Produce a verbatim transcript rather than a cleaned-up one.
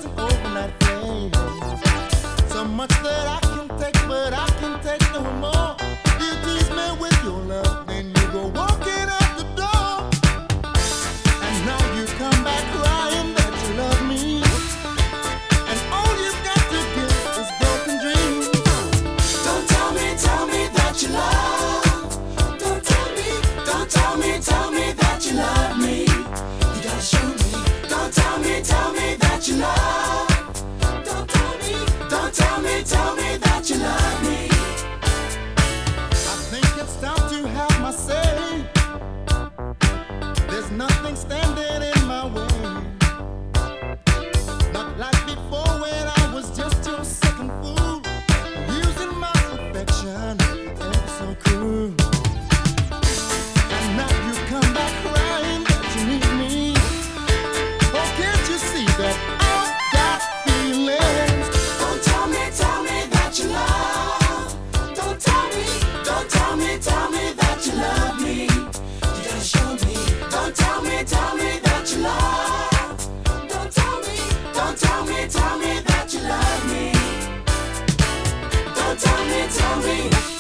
dancing overnight flames. So much that I can take, but I can take no more. You tease me with your love, then you go walking out the door. And now you come back crying that you love me. And all you've got to give is broken dreams. Don't tell me, tell me that you love. Don't tell me, don't tell me, tell me that you love me. You gotta show me. Don't tell me, tell me that you love. Don't tell me, don't tell me, tell me that you love me. I think it's time to have my say. There's nothing standing in my way. Not like before when I was just your second fool, using my perfection ever so cruel. And now you come back crying that you need me. Oh, can't you see that I've got feelings? Don't tell me, tell me that you love. Don't tell me, don't tell me, tell me that you love me. You gotta show me. Don't tell me, tell me that you love. Don't tell me, don't tell me, tell me that you love me. Don't tell me, tell me.